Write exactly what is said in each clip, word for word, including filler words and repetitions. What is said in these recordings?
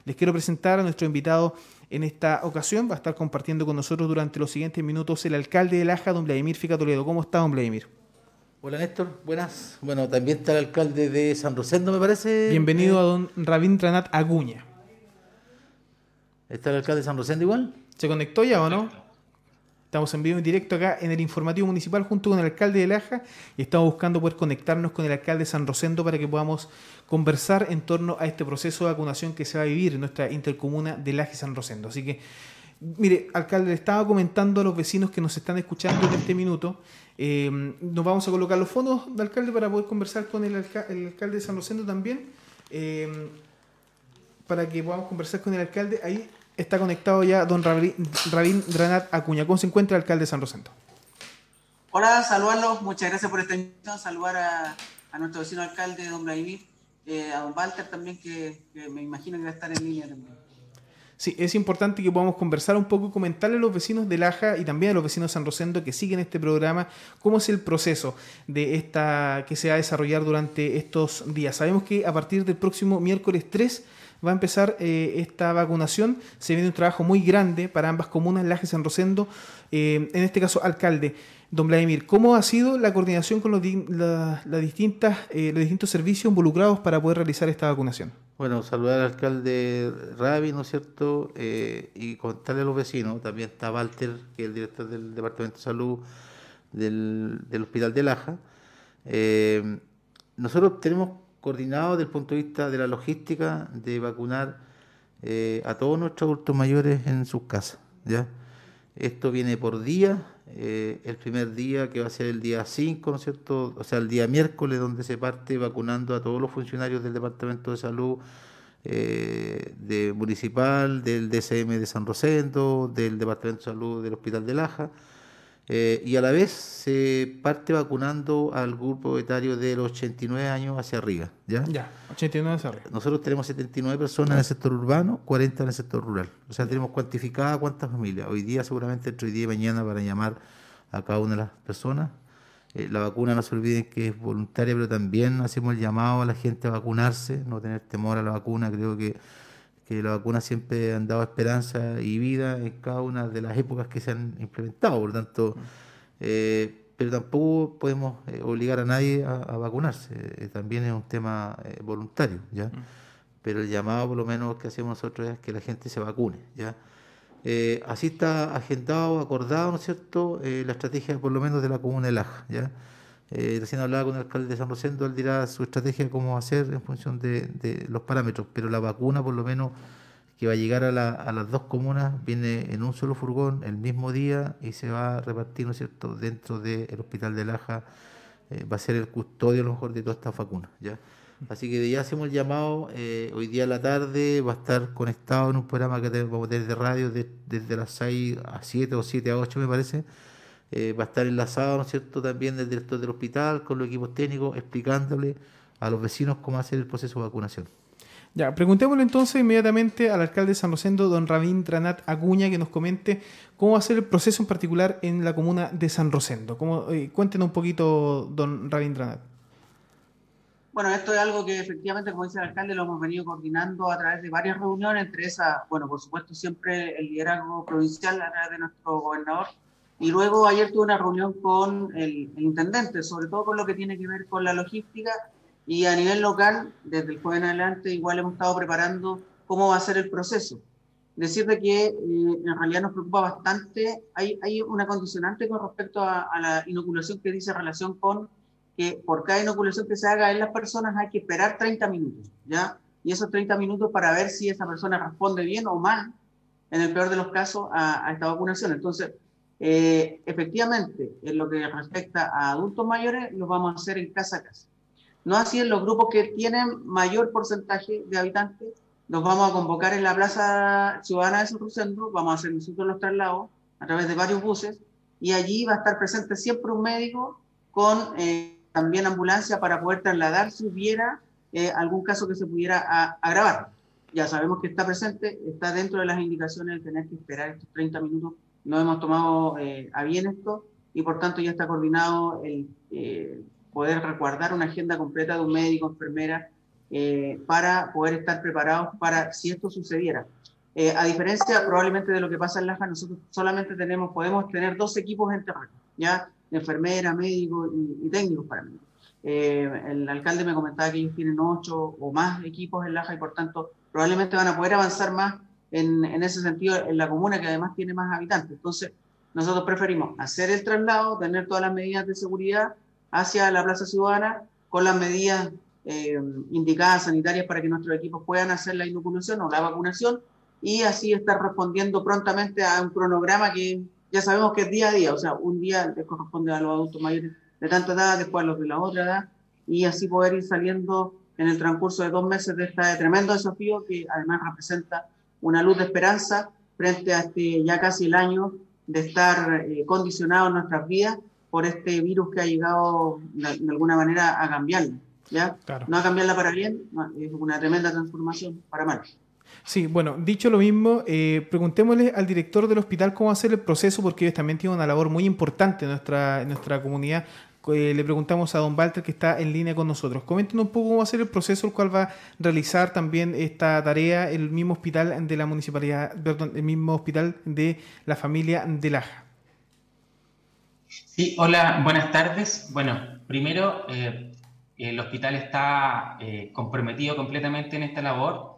Les quiero presentar a nuestro invitado en esta ocasión. Va a estar compartiendo con nosotros durante los siguientes minutos el alcalde de Laja, don Vladimir Fica Toledo. ¿Cómo está, don Vladimir? Hola Néstor, buenas. Bueno, también está el alcalde de San Rosendo, me parece. Bienvenido Eh, a don Rabindranath Acuña. ¿Está el alcalde de San Rosendo igual? ¿Se conectó ya o no? Estamos en vivo en directo acá en el informativo municipal junto con el alcalde de Laja y estamos buscando poder conectarnos con el alcalde de San Rosendo para que podamos conversar en torno a este proceso de vacunación que se va a vivir en nuestra intercomuna de Laja y San Rosendo. Así que, mire, alcalde, le estaba comentando a los vecinos que nos están escuchando en este minuto. Eh, nos vamos a colocar los fondos de alcalde para poder conversar con el, alca el alcalde de San Rosendo también. Eh, para que podamos conversar con el alcalde. Ahí está conectado ya don Rabindranath Acuña. ¿Cómo se encuentra el alcalde de San Rosendo? Hola, saludarlos. Muchas gracias por esta invitación. Saludar a, a nuestro vecino alcalde, don Vladimir, eh, a don Walter también, que, que me imagino que va a estar en línea también. Sí, es importante que podamos conversar un poco y comentarle a los vecinos de Laja y también a los vecinos de San Rosendo que siguen este programa, cómo es el proceso de esta que se va a desarrollar durante estos días. Sabemos que a partir del próximo miércoles tres va a empezar eh, esta vacunación. Se viene un trabajo muy grande para ambas comunas, Laja y San Rosendo. Eh, en este caso, alcalde, don Vladimir, ¿cómo ha sido la coordinación con los, la, la distintas, eh, los distintos servicios involucrados para poder realizar esta vacunación? Bueno, saludar al alcalde Rabi, ¿no es cierto? Eh, y contarle a los vecinos. También está Walter, que es el director del Departamento de Salud del, del Hospital de Laja. Eh, nosotros tenemos coordinado desde el punto de vista de la logística de vacunar eh, a todos nuestros adultos mayores en sus casas, ¿ya? Esto viene por día, eh, el primer día que va a ser el día cinco, ¿no es cierto? O sea, el día miércoles, donde se parte vacunando a todos los funcionarios del Departamento de Salud eh, de municipal, del D C M de San Rosendo, del Departamento de Salud del Hospital de Laja. Eh, y a la vez se parte vacunando al grupo etario de los ochenta y nueve años hacia arriba, ¿ya? Ya, ochenta y nueve hacia arriba. Nosotros tenemos setenta y nueve personas en el sector urbano, cuarenta en el sector rural. O sea, tenemos cuantificada cuántas familias. Hoy día, seguramente, entre hoy día y mañana, para llamar a cada una de las personas. Eh, la vacuna, no se olviden que es voluntaria, pero también hacemos el llamado a la gente a vacunarse, no tener temor a la vacuna. Creo que que la vacuna siempre han dado esperanza y vida en cada una de las épocas que se han implementado, por lo tanto, eh, pero tampoco podemos eh, obligar a nadie a, a vacunarse, eh, también es un tema eh, voluntario, ¿ya? Mm. Pero el llamado, por lo menos, que hacemos nosotros es que la gente se vacune, ¿ya? Eh, así está agendado, acordado, ¿no es cierto?, eh, la estrategia, por lo menos, de la comuna de Laja, ¿ya? Eh, recién hablaba con el alcalde de San Rosendo, él dirá su estrategia cómo hacer en función de, de los parámetros, pero la vacuna, por lo menos, que va a llegar a, la, a las dos comunas, viene en un solo furgón el mismo día y se va a repartir, ¿no es cierto?, dentro del Hospital de Laja, eh, va a ser el custodio a lo mejor de todas estas vacunas, ¿ya? Así que ya hacemos el llamado, eh, hoy día a la tarde va a estar conectado en un programa que vamos a tener de radio de, desde las seis a siete o siete a ocho, me parece. Eh, va a estar enlazado, ¿no es cierto?, también del director del hospital con los equipos técnicos, explicándole a los vecinos cómo hacer el proceso de vacunación. Ya, preguntémosle entonces inmediatamente al alcalde de San Rosendo, don Rabindranath Acuña, que nos comente cómo va a ser el proceso en particular en la comuna de San Rosendo. ¿Cómo, eh, cuéntenos un poquito, don Rabindranath. Bueno, esto es algo que efectivamente, como dice el alcalde, lo hemos venido coordinando a través de varias reuniones, entre esas, bueno, por supuesto, siempre el liderazgo provincial a través de nuestro gobernador. Y luego ayer tuve una reunión con el, el intendente, sobre todo con lo que tiene que ver con la logística, y a nivel local, desde el jueves en adelante, igual hemos estado preparando cómo va a ser el proceso. Decirte que eh, en realidad nos preocupa bastante, hay, hay una condicionante con respecto a, a la inoculación que dice relación con que por cada inoculación que se haga en las personas hay que esperar treinta minutos, ¿ya? Y esos treinta minutos para ver si esa persona responde bien o mal, en el peor de los casos, a, a esta vacunación. Entonces, Eh, efectivamente, en lo que respecta a adultos mayores, lo vamos a hacer en casa a casa. No así en los grupos que tienen mayor porcentaje de habitantes, los vamos a convocar en la Plaza Ciudadana de San Rosendo, vamos a hacer nosotros los traslados a través de varios buses, y allí va a estar presente siempre un médico con eh, también ambulancia para poder trasladar si hubiera eh, algún caso que se pudiera a, agravar. Ya sabemos que está presente, está dentro de las indicaciones de tener que esperar estos treinta minutos. No hemos tomado eh, a bien esto y por tanto ya está coordinado el eh, poder resguardar una agenda completa de un médico, enfermera eh, para poder estar preparados para si esto sucediera. Eh, a diferencia probablemente de lo que pasa en Laja, nosotros solamente tenemos, podemos tener dos equipos en terreno, ¿ya? Enfermera, médico y, y técnicos paramédicos. Eh, el alcalde me comentaba que ellos tienen ocho o más equipos en Laja y por tanto probablemente van a poder avanzar más en, en ese sentido en la comuna que además tiene más habitantes. Entonces nosotros preferimos hacer el traslado, tener todas las medidas de seguridad hacia la Plaza Ciudadana con las medidas eh, indicadas sanitarias para que nuestros equipos puedan hacer la inoculación o la vacunación y así estar respondiendo prontamente a un cronograma que ya sabemos que es día a día, o sea, un día les corresponde a los adultos mayores de tanta edad, después a los de la otra edad, y así poder ir saliendo en el transcurso de dos meses de este tremendo desafío que además representa una luz de esperanza frente a este ya casi el año de estar eh, condicionados en nuestras vidas por este virus que ha llegado de, de alguna manera a cambiarla, ¿ya? Claro. No a cambiarla para bien, no, es una tremenda transformación para mal. Sí, bueno, dicho lo mismo, eh, preguntémosle al director del hospital cómo hacer el proceso, porque ellos también tienen una labor muy importante en nuestra, en nuestra comunidad. Eh, le preguntamos a don Walter, que está en línea con nosotros. Coméntenos un poco cómo va a ser el proceso, el cual va a realizar también esta tarea el mismo hospital de la municipalidad, perdón, el mismo hospital de la familia de Laja. Sí, hola, buenas tardes. Bueno, primero, eh, el hospital está eh, comprometido completamente en esta labor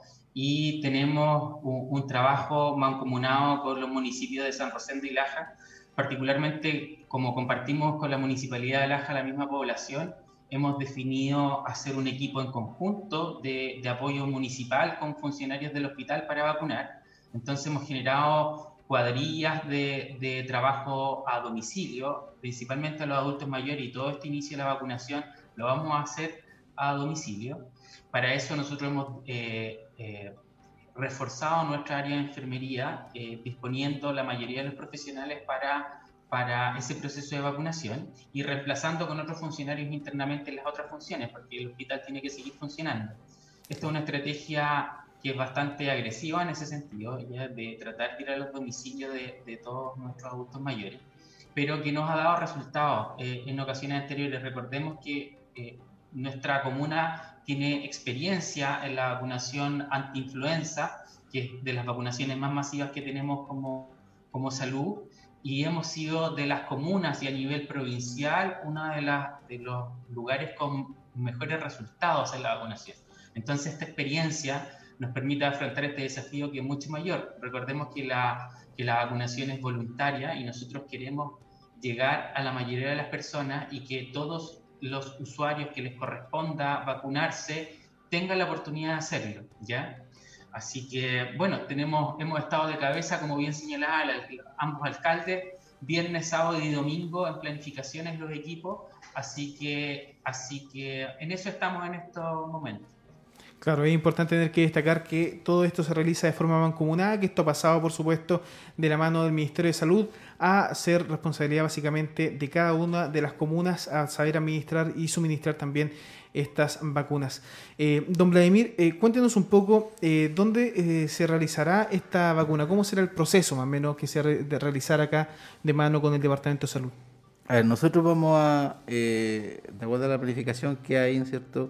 y tenemos un, un trabajo mancomunado con los municipios de San Rosendo y Laja, particularmente como compartimos con la Municipalidad de Laja la misma población, hemos definido hacer un equipo en conjunto de, de apoyo municipal con funcionarios del hospital para vacunar. Entonces hemos generado cuadrillas de, de trabajo a domicilio, principalmente a los adultos mayores, y todo este inicio de la vacunación lo vamos a hacer a domicilio. Para eso nosotros hemos eh, eh, reforzado nuestra área de enfermería, eh, disponiendo la mayoría de los profesionales para, para ese proceso de vacunación y reemplazando con otros funcionarios internamente en las otras funciones, porque el hospital tiene que seguir funcionando. Esta es una estrategia que es bastante agresiva en ese sentido, ya, de tratar de ir a los domicilios de, de todos nuestros adultos mayores, pero que nos ha dado resultados eh, en ocasiones anteriores. Recordemos que eh, nuestra comuna tiene experiencia en la vacunación anti-influenza, que es de las vacunaciones más masivas que tenemos como, como salud, y hemos sido de las comunas y a nivel provincial uno de, las, de los lugares con mejores resultados en la vacunación. Entonces esta experiencia nos permite afrontar este desafío que es mucho mayor. Recordemos que la, que la vacunación es voluntaria y nosotros queremos llegar a la mayoría de las personas y que todos los usuarios que les corresponda vacunarse tengan la oportunidad de hacerlo, ¿ya? Así que, bueno, tenemos, hemos estado de cabeza, como bien señalaba ambos alcaldes, viernes, sábado y domingo en planificaciones los equipos, así que, así que en eso estamos en estos momentos. Claro, es importante tener que destacar que todo esto se realiza de forma mancomunada, que esto ha pasado, por supuesto, de la mano del Ministerio de Salud a ser responsabilidad básicamente de cada una de las comunas a saber administrar y suministrar también estas vacunas. Eh, don Vladimir, eh, cuéntenos un poco eh, dónde eh, se realizará esta vacuna, cómo será el proceso más o menos que se re- de realizar acá de mano con el Departamento de Salud. A ver, nosotros vamos a, eh, de acuerdo a la planificación que hay, ¿no es cierto?,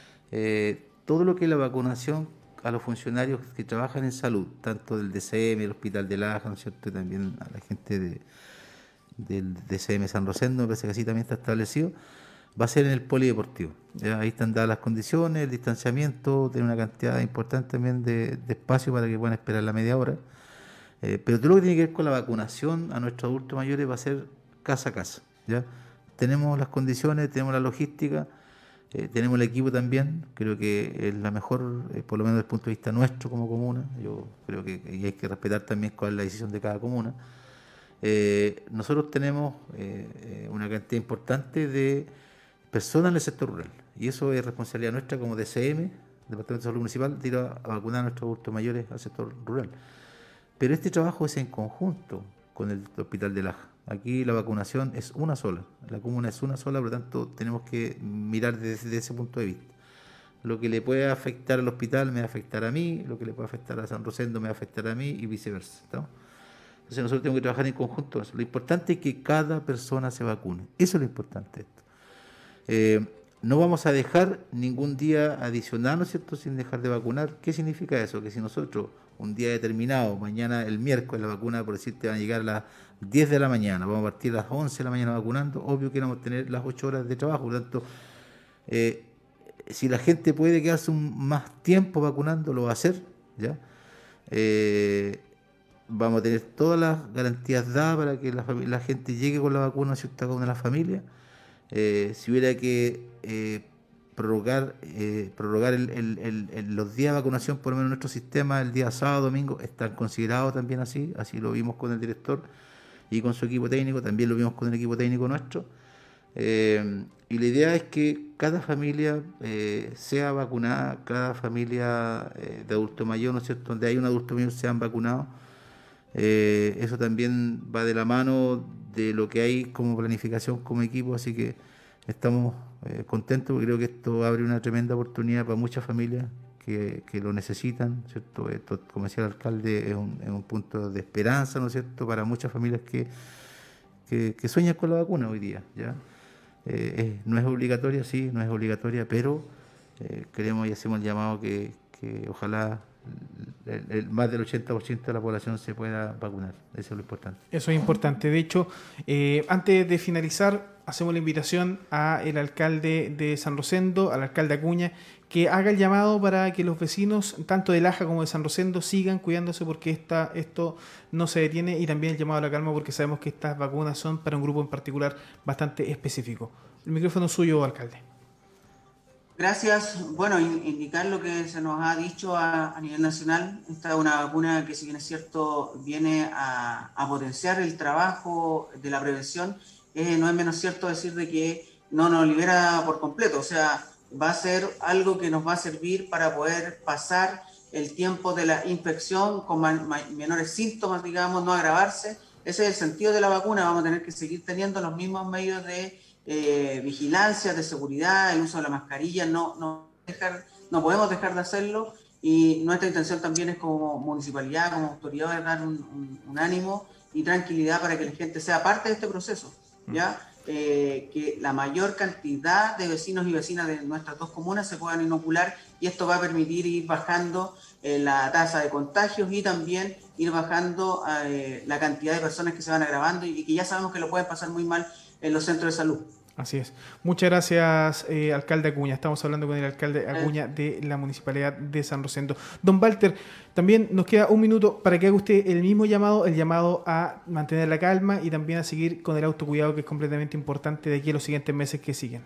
eh, todo lo que es la vacunación a los funcionarios que trabajan en salud, tanto del D C M, el Hospital de Laja, ¿no es cierto?, y también a la gente de, del D C M San Rosendo, me parece que así también está establecido, va a ser en el polideportivo. ¿Ya? Ahí están dadas las condiciones, el distanciamiento, tiene una cantidad importante también de, de espacio para que puedan esperar la media hora. Eh, pero todo lo que tiene que ver con la vacunación a nuestros adultos mayores va a ser casa a casa. ¿Ya? Tenemos las condiciones, tenemos la logística, eh, tenemos el equipo también, creo que es la mejor, eh, por lo menos desde el punto de vista nuestro como comuna. Yo creo que y hay que respetar también cuál es la decisión de cada comuna. Eh, nosotros tenemos eh, una cantidad importante de personas en el sector rural, y eso es responsabilidad nuestra como D C M, Departamento de Salud Municipal, de ir a, a vacunar a nuestros adultos mayores al sector rural. Pero este trabajo es en conjunto con el Hospital de Laja. Aquí la vacunación es una sola, la comuna es una sola, por lo tanto tenemos que mirar desde, desde ese punto de vista. Lo que le puede afectar al hospital me va a afectar a mí, lo que le puede afectar a San Rosendo me va a afectar a mí y viceversa. ¿Estamos? Entonces nosotros tenemos que trabajar en conjunto. Lo importante es que cada persona se vacune. Eso es lo importante de esto. Eh, no vamos a dejar ningún día adicional, ¿no es cierto?, sin dejar de vacunar. ¿Qué significa eso? Que si nosotros un día determinado, mañana el miércoles la vacuna, por decirte, van a llegar a las diez de la mañana, vamos a partir a las once de la mañana vacunando, obvio que vamos a tener las ocho horas de trabajo, por lo tanto, eh, si la gente puede quedarse un, más tiempo vacunando, lo va a hacer, ¿ya? Eh, vamos a tener todas las garantías dadas para que la, la gente llegue con la vacuna, si está con una de las familias. Eh, si hubiera que eh, prorrogar eh, prorrogar el, el, el, el, los días de vacunación, por lo menos nuestro sistema, el día sábado, domingo, están considerados también así, así lo vimos con el director y con su equipo técnico, también lo vimos con el equipo técnico nuestro. Eh, y la idea es que cada familia eh, sea vacunada, cada familia eh, de adulto mayor, ¿no es cierto?, donde hay un adulto mayor sean vacunados. Eh, eso también va de la mano de lo que hay como planificación como equipo, así que estamos eh, contentos porque creo que esto abre una tremenda oportunidad para muchas familias que, que lo necesitan, ¿cierto? Esto, como decía el alcalde, es un, es un punto de esperanza, ¿no es cierto?, para muchas familias que, que, que sueñan con la vacuna hoy día, ¿ya? Eh, es, no es obligatoria, sí, no es obligatoria, pero eh, queremos y hacemos el llamado que, que ojalá El, el, más del ochenta por ciento de la población se pueda vacunar. Eso es lo importante. Eso es importante. De hecho, eh, antes de finalizar, hacemos la invitación al alcalde de San Rosendo, al alcalde Acuña, que haga el llamado para que los vecinos, tanto de Laja como de San Rosendo, sigan cuidándose porque esta, esto no se detiene, y también el llamado a la calma porque sabemos que estas vacunas son para un grupo en particular bastante específico. El micrófono es suyo, alcalde. Gracias. Bueno, indicar lo que se nos ha dicho a, a nivel nacional. Esta es una vacuna que, si bien es cierto, viene a, a potenciar el trabajo de la prevención. Eh, no es menos cierto decir de que no nos libera por completo. O sea, va a ser algo que nos va a servir para poder pasar el tiempo de la infección con man, man, menores síntomas, digamos, no agravarse. Ese es el sentido de la vacuna. Vamos a tener que seguir teniendo los mismos medios de Eh, vigilancia, de seguridad, el uso de la mascarilla, no, no, dejar, no podemos dejar de hacerlo, y nuestra intención también es, como municipalidad, como autoridad, dar un, un, un ánimo y tranquilidad para que la gente sea parte de este proceso, ¿ya? Eh, que la mayor cantidad de vecinos y vecinas de nuestras dos comunas se puedan inocular, y esto va a permitir ir bajando eh, la tasa de contagios y también ir bajando eh, la cantidad de personas que se van agravando y, y que ya sabemos que lo pueden pasar muy mal en los centros de salud. Así es. Muchas gracias, eh, alcalde Acuña. Estamos hablando con el alcalde Acuña de la Municipalidad de San Rosendo. Don Walter, también nos queda un minuto para que haga usted el mismo llamado, el llamado a mantener la calma y también a seguir con el autocuidado, que es completamente importante de aquí a los siguientes meses que siguen.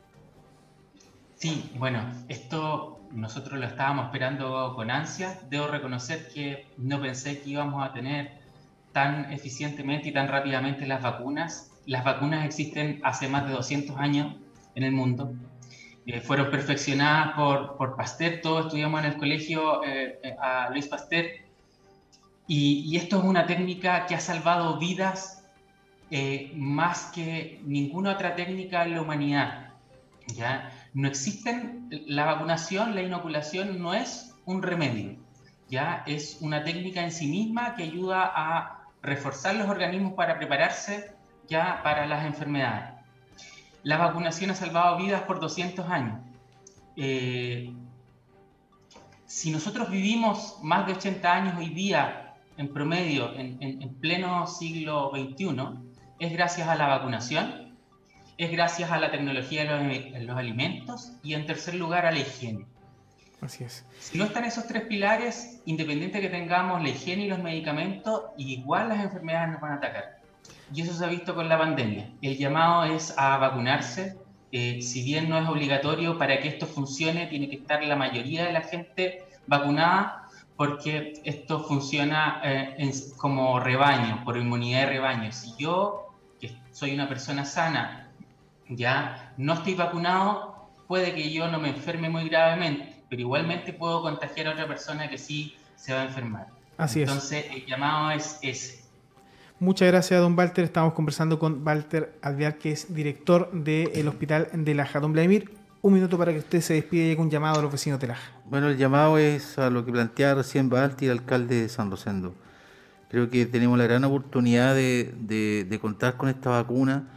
Sí, bueno, esto nosotros lo estábamos esperando con ansia. Debo reconocer que no pensé que íbamos a tener tan eficientemente y tan rápidamente las vacunas. Las vacunas existen hace más de doscientos años en el mundo. Eh, fueron perfeccionadas por, por Pasteur. Todos estudiamos en el colegio eh, a Luis Pasteur. Y, y esto es una técnica que ha salvado vidas eh, más que ninguna otra técnica en la humanidad, ¿ya? No existen, la vacunación, la inoculación no es un remedio, ¿ya? Es una técnica en sí misma que ayuda a reforzar los organismos para prepararse ya para las enfermedades. La vacunación ha salvado vidas por doscientos años. Eh, si nosotros vivimos más de ochenta años hoy día, en promedio, en, en, en pleno siglo veintiuno, es gracias a la vacunación, es gracias a la tecnología de los, de los alimentos y, en tercer lugar, a la higiene. Así es. Si no están esos tres pilares, independiente que tengamos la higiene y los medicamentos, igual las enfermedades nos van a atacar. Y eso se ha visto con la pandemia. El llamado es a vacunarse. Eh, si bien no es obligatorio, para que esto funcione tiene que estar la mayoría de la gente vacunada, porque esto funciona eh, en, como rebaño, por inmunidad de rebaño. Si yo, que soy una persona sana, ya no estoy vacunado, puede que yo no me enferme muy gravemente, pero igualmente puedo contagiar a otra persona que sí se va a enfermar. Así Entonces, es. el llamado es ese. Muchas gracias, don Walter. Estamos conversando con Walter Alvear, que es director del Hospital de Laja. Don Vladimir, un minuto para que usted se despide y haga un llamado a los vecinos de Laja. Bueno, el llamado es a lo que planteaba recién Walter, el alcalde de San Rosendo. Creo que tenemos la gran oportunidad de, de, de contar con esta vacuna.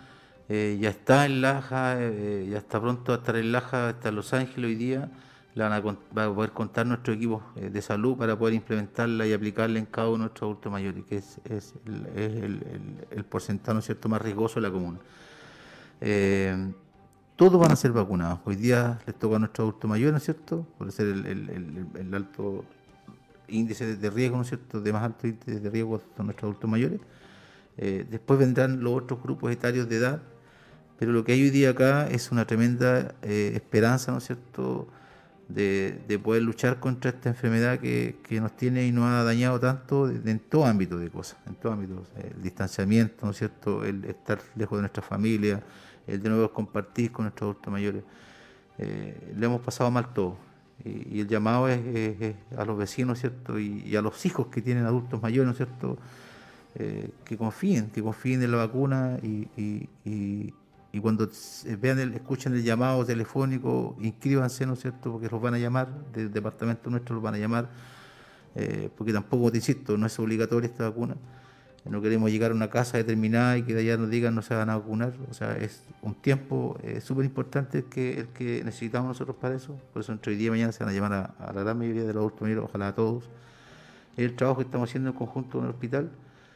eh, ya está en Laja, eh, ya está pronto a estar en Laja, está en Los Ángeles hoy día. La van a, va a poder contar nuestro equipo eh, de salud para poder implementarla y aplicarla en cada uno de nuestros adultos mayores, que es, es, el, es el, el, el porcentaje, ¿no es cierto?, más riesgoso de la comuna. Eh, todos van a ser vacunados. Hoy día les toca a nuestros adultos mayores, ¿no es cierto?, por ser el, el, el, el alto índice de riesgo, ¿no es cierto?, de más alto índice de riesgo son nuestros adultos mayores. Eh, después vendrán los otros grupos etarios de edad, pero lo que hay hoy día acá es una tremenda eh, esperanza, ¿no es cierto?, de, de poder luchar contra esta enfermedad que, que nos tiene y nos ha dañado tanto de, de, en todo ámbito de cosas, en todo ámbito, el distanciamiento, ¿no es cierto?, el estar lejos de nuestra familia, el de nuevo compartir con nuestros adultos mayores. Eh, le hemos pasado mal todo. Y, y el llamado es, es, es a los vecinos, ¿cierto?, y, y a los hijos que tienen adultos mayores, ¿no es cierto?, eh, que confíen, que confíen en la vacuna y, y, y, y cuando vean el, escuchen el llamado telefónico, inscríbanse, ¿no es cierto?, porque los van a llamar, del departamento nuestro los van a llamar, eh, porque tampoco, te insisto, no es obligatoria esta vacuna. No queremos llegar a una casa determinada y que de allá nos digan no se van a vacunar. O sea, es un tiempo eh, súper importante el que, el que necesitamos nosotros para eso. Por eso entre hoy día y mañana se van a llamar a, a la gran mayoría de los adultos mayores, ojalá a todos. Es el trabajo que estamos haciendo en conjunto con el hospital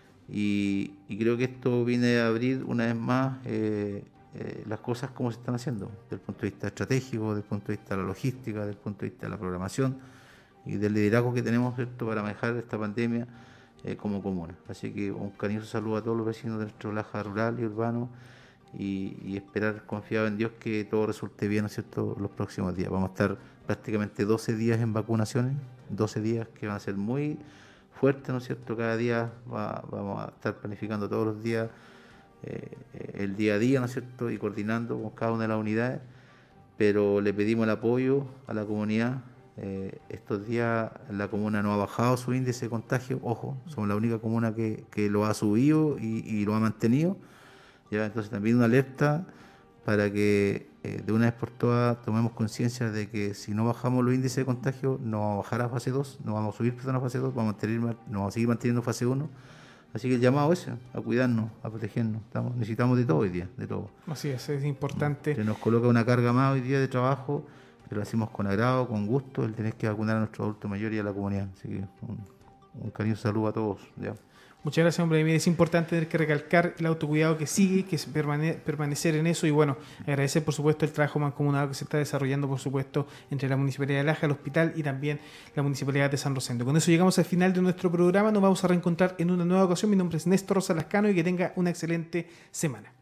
y, y creo que esto viene a abrir una vez más eh, eh, las cosas como se están haciendo, desde el punto de vista estratégico, desde el punto de vista de la logística, desde el punto de vista de la programación y del liderazgo que tenemos, ¿cierto?, para manejar esta pandemia Eh, como comuna. Así que un cariñoso saludo a todos los vecinos de nuestro Laja rural y urbano y, y esperar confiado en Dios que todo resulte bien, ¿no es cierto?, los próximos días. Vamos a estar prácticamente doce días en vacunaciones, doce días que van a ser muy fuertes, ¿no es cierto? Cada día va, vamos a estar planificando todos los días eh, el día a día, ¿no es cierto?, y coordinando con cada una de las unidades, pero le pedimos el apoyo a la comunidad. Eh, estos días la comuna no ha bajado su índice de contagio, ojo, somos la única comuna que, que lo ha subido y, y lo ha mantenido, ya, entonces también una alerta para que eh, de una vez por todas tomemos conciencia de que si no bajamos los índices de contagio no vamos a bajar a fase dos, no vamos a subir a fase dos, vamos a mantener, no vamos a seguir manteniendo fase uno, así que el llamado es ese, a cuidarnos, a protegernos. Estamos, necesitamos de todo hoy día, de todo. Así es, es importante. Se nos coloca una carga más hoy día de trabajo, pero lo hacemos con agrado, con gusto, el tener que vacunar a nuestros adultos mayores y a la comunidad. Así que un, un cariñoso saludo a todos. ¿Ya? Muchas gracias, hombre. Es importante tener que recalcar el autocuidado que sigue, que es permane- permanecer en eso y bueno, agradecer por supuesto el trabajo mancomunado que se está desarrollando por supuesto entre la Municipalidad de Laja, el hospital y también la Municipalidad de San Rosendo. Con eso llegamos al final de nuestro programa, nos vamos a reencontrar en una nueva ocasión. Mi nombre es Néstor Rosa Lascano y que tenga una excelente semana.